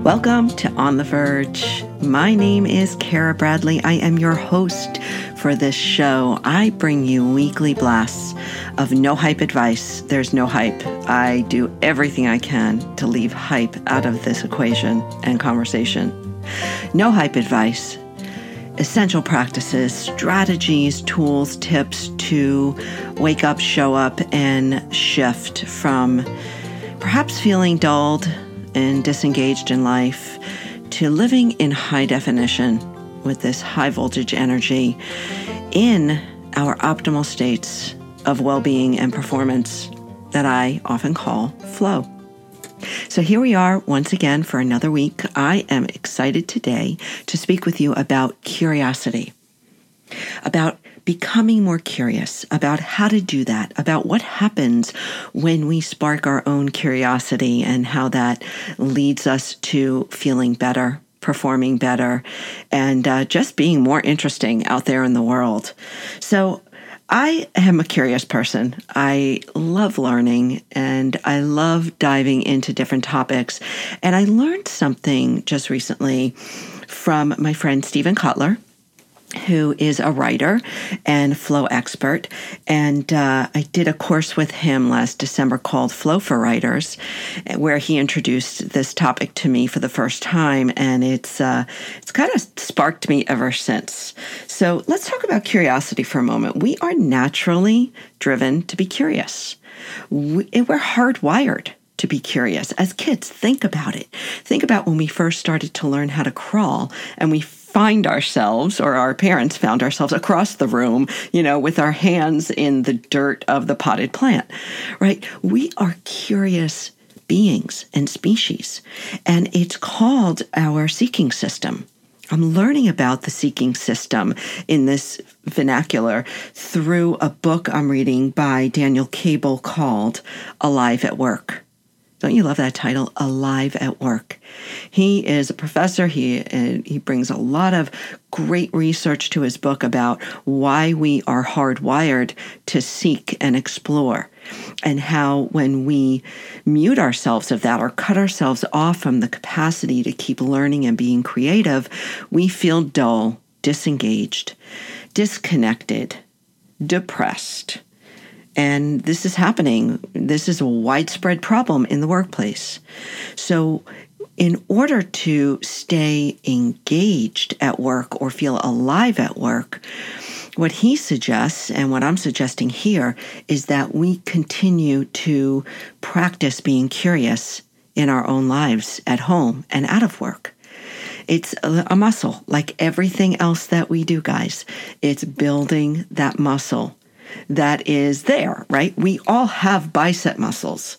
Welcome to On the Verge. My name is Kara Bradley. I am your host for this show. I bring you weekly blasts of no hype advice. There's no hype. I do everything I can to leave hype out of this equation and conversation. No hype advice. Essential practices, strategies, tools, tips to wake up, show up, and shift from perhaps feeling dulled and disengaged in life to living in high definition with this high voltage energy in our optimal states of well-being and performance that I often call flow. So here we are once again for another week. I am excited today to speak with you about curiosity, about becoming more curious, about how to do that, about what happens when we spark our own curiosity and how that leads us to feeling better, performing better, and just being more interesting out there in the world. So I am a curious person. I love learning and I love diving into different topics. And I learned something just recently from my friend Steven Kotler, who is a writer and flow expert. And I did a course with him last December called Flow for Writers, where he introduced this topic to me for the first time. And it's kind of sparked me ever since. So let's talk about curiosity for a moment. We are naturally driven to be curious. We're hardwired to be curious. As kids, think about it. Think about when we first started to learn how to crawl and we find ourselves, or our parents found ourselves across the room, with our hands in the dirt of the potted plant, right? We are curious beings and species, and it's called our seeking system. I'm learning about the seeking system in this vernacular through a book I'm reading by Daniel Cable called Alive at Work. Don't you love that title, Alive at Work? He is a professor. He brings a lot of great research to his book about why we are hardwired to seek and explore, and how when we mute ourselves of that or cut ourselves off from the capacity to keep learning and being creative, we feel dull, disengaged, disconnected, depressed. And this is happening. This is a widespread problem in the workplace. So in order to stay engaged at work or feel alive at work, what he suggests, and what I'm suggesting here, is that we continue to practice being curious in our own lives at home and out of work. It's a muscle, like everything else that we do, guys. It's building that muscle that is there, right? We all have bicep muscles,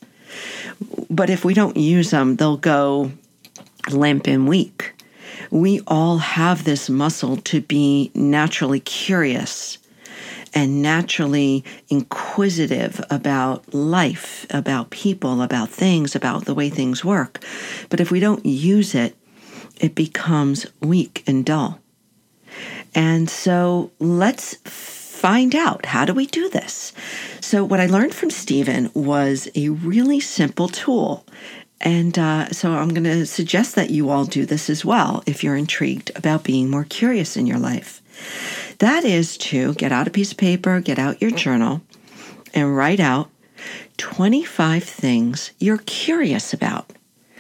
but if we don't use them, they'll go limp and weak. We all have this muscle to be naturally curious and naturally inquisitive about life, about people, about things, about the way things work. But if we don't use it, it becomes weak and dull. And so let's find out, how do we do this? So what I learned from Steven was a really simple tool. And so I'm going to suggest that you all do this as well if you're intrigued about being more curious in your life. That is to get out a piece of paper, get out your journal, and write out 25 things you're curious about.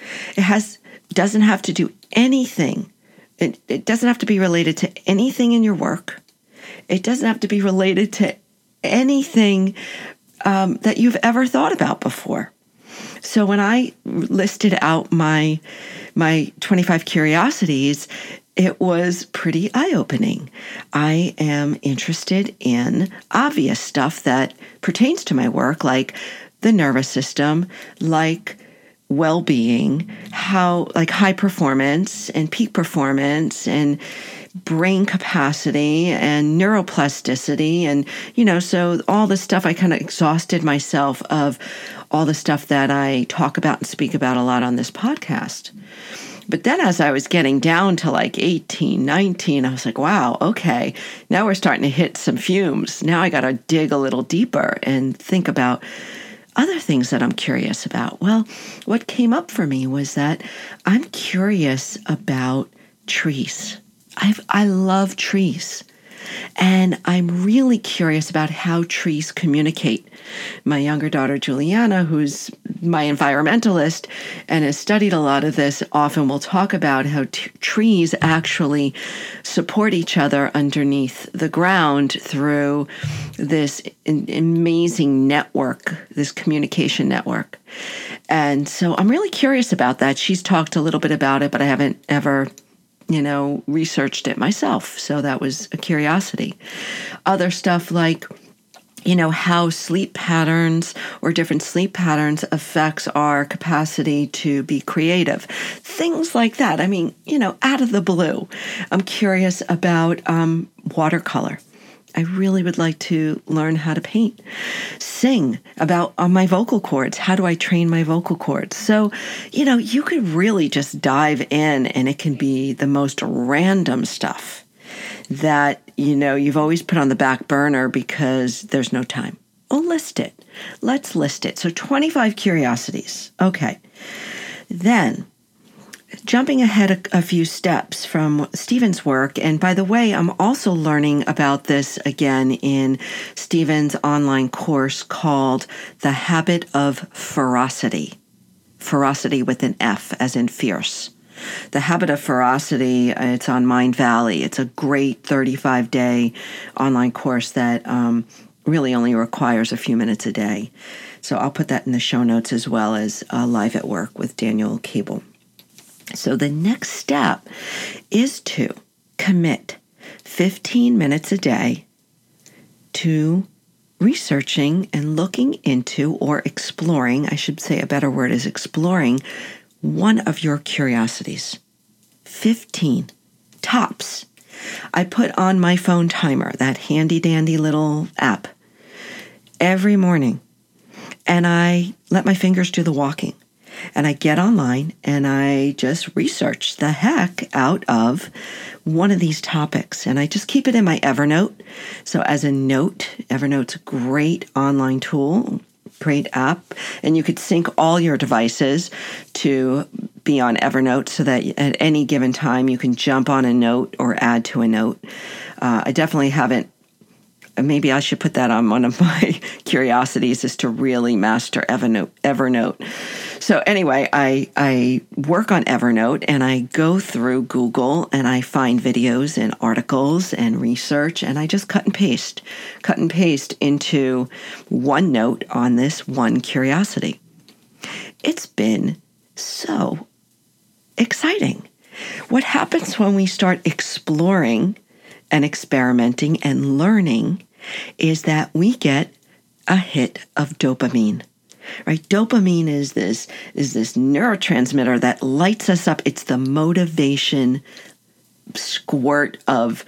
Doesn't have to do anything. It doesn't have to be related to anything in your work. It doesn't have to be related to anything that you've ever thought about before. So when I listed out my 25 curiosities, it was pretty eye-opening. I am interested in obvious stuff that pertains to my work, like the nervous system, like well-being, like high performance and peak performance and brain capacity and neuroplasticity. And, so all the stuff, I kind of exhausted myself of all the stuff that I talk about and speak about a lot on this podcast. But then as I was getting down to like 18, 19, I was like, wow, okay, now we're starting to hit some fumes. Now I got to dig a little deeper and think about other things that I'm curious about? Well, what came up for me was that I'm curious about trees. I love trees. And I'm really curious about how trees communicate. My younger daughter, Juliana, who's my environmentalist and has studied a lot of this, often will talk about how trees actually support each other underneath the ground through this amazing network, this communication network. And so I'm really curious about that. She's talked a little bit about it, but I haven't ever researched it myself. So that was a curiosity. Other stuff like, how sleep patterns or different sleep patterns affects our capacity to be creative. Things like that. I mean, out of the blue. I'm curious about watercolor. I really would like to learn how to paint. Sing about my vocal cords. How do I train my vocal cords? So, you could really just dive in and it can be the most random stuff that, you've always put on the back burner because there's no time. Oh, list it. Let's list it. So 25 curiosities. Okay. Then, jumping ahead a few steps from Stephen's work, and by the way, I'm also learning about this again in Stephen's online course called The Habit of Ferocity. Ferocity with an F, as in fierce. The Habit of Ferocity, it's on Mindvalley. It's a great 35-day online course that really only requires a few minutes a day. So I'll put that in the show notes as well as Live at Work with Daniel Cable. So the next step is to commit 15 minutes a day to researching and looking into or exploring, I should say a better word is exploring, one of your curiosities. 15 tops. I put on my phone timer, that handy dandy little app, every morning, and I let my fingers do the walking. And I get online and I just research the heck out of one of these topics. And I just keep it in my Evernote. So as a note, Evernote's a great online tool, great app. And you could sync all your devices to be on Evernote so that at any given time you can jump on a note or add to a note. I definitely haven't. Maybe I should put that on one of my curiosities, is to really master Evernote. So anyway, I work on Evernote and I go through Google and I find videos and articles and research, and I just cut and paste into one note on this one curiosity. It's been so exciting. What happens when we start exploring and experimenting and learning is that we get a hit of dopamine, right? Dopamine is this neurotransmitter that lights us up. It's the motivation squirt of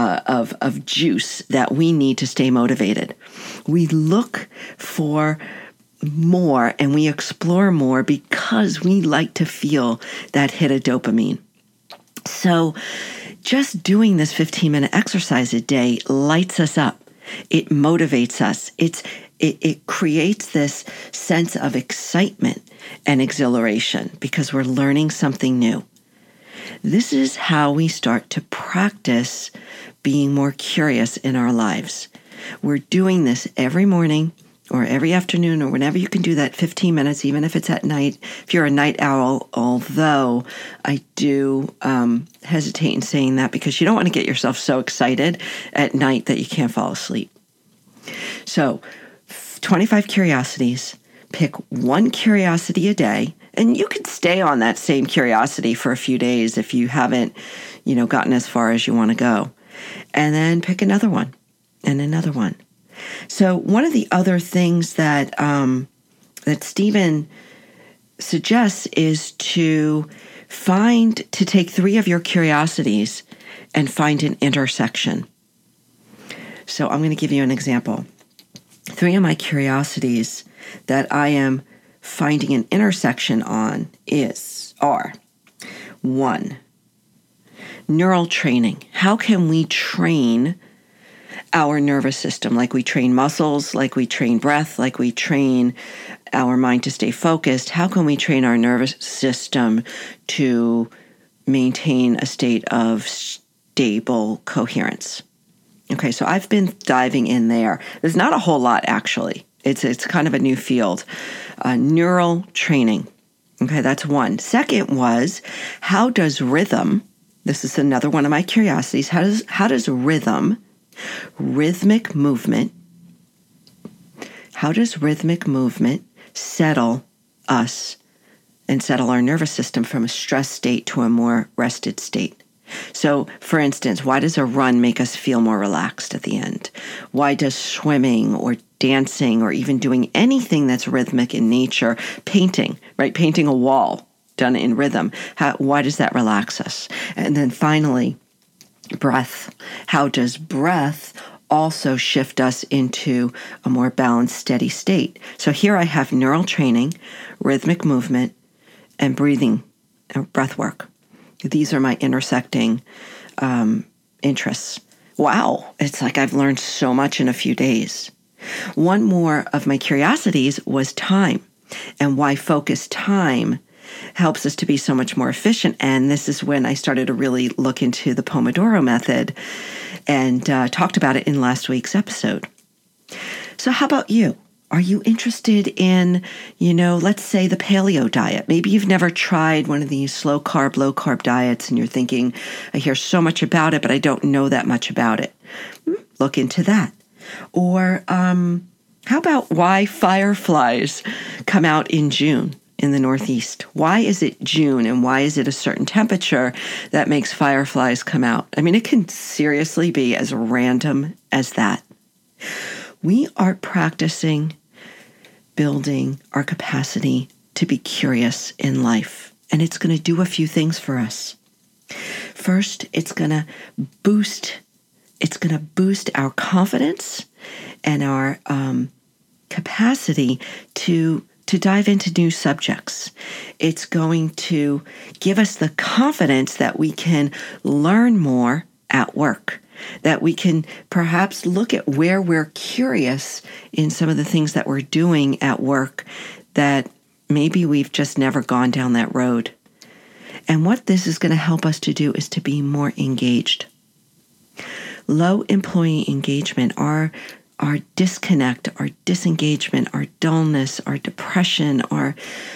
juice that we need to stay motivated. We look for more and we explore more because we like to feel that hit of dopamine. So just doing this 15-minute exercise a day lights us up. It motivates us. It creates this sense of excitement and exhilaration because we're learning something new. This is how we start to practice being more curious in our lives. We're doing this every morning or every afternoon or whenever you can do that 15 minutes, even if it's at night, if you're a night owl, although I do hesitate in saying that because you don't want to get yourself so excited at night that you can't fall asleep. So 25 curiosities, pick one curiosity a day, and you could stay on that same curiosity for a few days if you haven't, gotten as far as you want to go. And then pick another one and another one. So one of the other things that Stephen suggests is to take 3 of your curiosities and find an intersection. So I'm going to give you an example. 3 of my curiosities that I am finding an intersection on are 1, neural training. How can we train our nervous system, like we train muscles, like we train breath, like we train our mind to stay focused. How can we train our nervous system to maintain a state of stable coherence? Okay, so I've been diving in there. There's not a whole lot, actually. It's kind of a new field. Neural training. Okay, that's one. Second was, how does rhythm, this is another one of my curiosities, how does rhythmic movement, how does rhythmic movement settle us and settle our nervous system from a stress state to a more rested state? So, for instance, why does a run make us feel more relaxed at the end? Why does swimming or dancing or even doing anything that's rhythmic in nature, painting, right? Painting a wall done in rhythm, why does that relax us? And then finally, breath. How does breath also shift us into a more balanced, steady state? So here I have neural training, rhythmic movement, and breathing, breath work. These are my intersecting interests. Wow, it's like I've learned so much in a few days. One more of my curiosities was time, and why focused time helps us to be so much more efficient. And this is when I started to really look into the Pomodoro method and talked about it in last week's episode. So how about you? Are you interested in, let's say the paleo diet? Maybe you've never tried one of these slow carb, low carb diets and you're thinking, I hear so much about it, but I don't know that much about it. Look into that. Or how about why fireflies come out in June in the Northeast? Why is it June and why is it a certain temperature that makes fireflies come out? I mean, it can seriously be as random as that. We are practicing building our capacity to be curious in life, and it's going to do a few things for us. First, it's going to boost our confidence and our capacity to dive into new subjects. It's going to give us the confidence that we can learn more at work, that we can perhaps look at where we're curious in some of the things that we're doing at work that maybe we've just never gone down that road. And what this is going to help us to do is to be more engaged. Low employee engagement, our disconnect, our disengagement, our dullness, our depression, our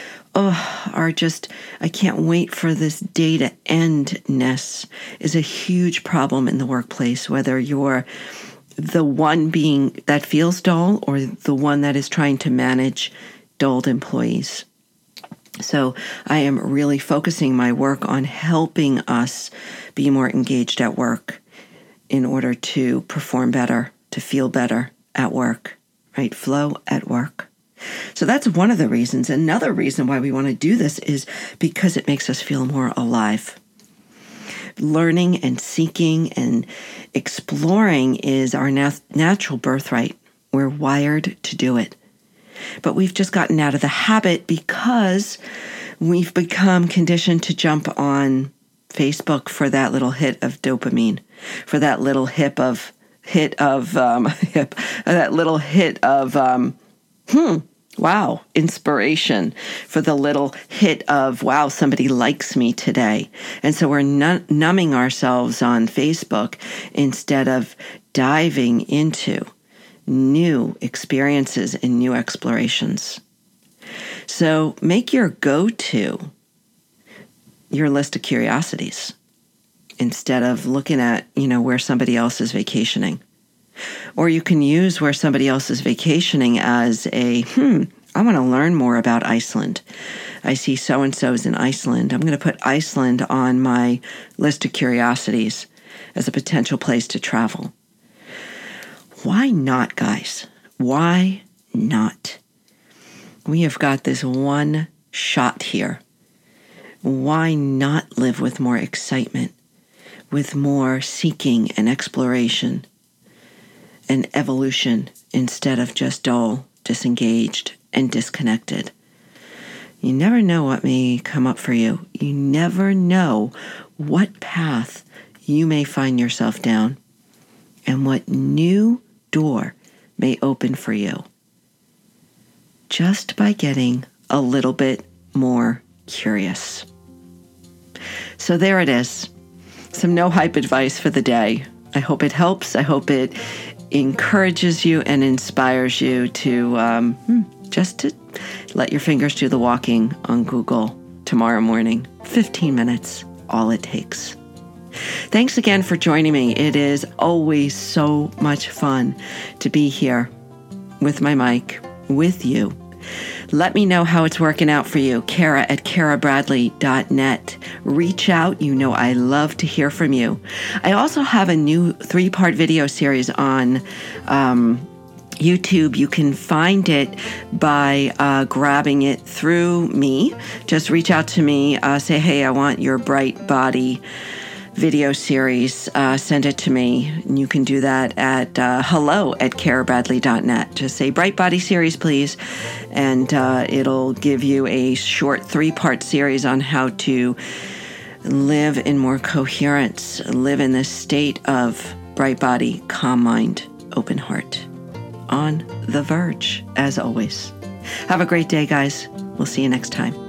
just, I can't wait for this day to end-ness is a huge problem in the workplace, whether you're the one being that feels dull or the one that is trying to manage dulled employees. So I am really focusing my work on helping us be more engaged at work in order to perform better, to feel better at work, right? Flow at work. So that's one of the reasons. Another reason why we want to do this is because it makes us feel more alive. Learning and seeking and exploring is our natural birthright. We're wired to do it. But we've just gotten out of the habit because we've become conditioned to jump on Facebook for that little hit of dopamine, for that little wow, inspiration, for the little hit of, wow, somebody likes me today. And so we're numbing ourselves on Facebook instead of diving into new experiences and new explorations. So make your go-to your list of curiosities instead of looking at, where somebody else is vacationing. Or you can use where somebody else is vacationing as I want to learn more about Iceland. I see so-and-so's in Iceland. I'm going to put Iceland on my list of curiosities as a potential place to travel. Why not, guys? Why not? We have got this one shot here. Why not live with more excitement, with more seeking and exploration and evolution instead of just dull, disengaged, and disconnected? You never know what may come up for you. You never know what path you may find yourself down. and what new door may open for you just by getting a little bit more curious. So there it is. Some no hype advice for the day. I hope it helps. I hope it encourages you and inspires you to just to let your fingers do the walking on Google tomorrow morning. 15 minutes, all it takes. Thanks again for joining me. It is always so much fun to be here with my mic, with you. Let me know how it's working out for you. Kara@karabradley.net. Reach out. You know I love to hear from you. I also have a new 3-part video series on YouTube. You can find it by grabbing it through me. Just reach out to me. Say, hey, I want your Bright Body video series. Send it to me. And you can do that at hello@karabradley.net. Just say Bright Body series, please. And it'll give you a short 3-part series on how to live in more coherence, live in this state of bright body, calm mind, open heart. On the verge, as always. Have a great day, guys. We'll see you next time.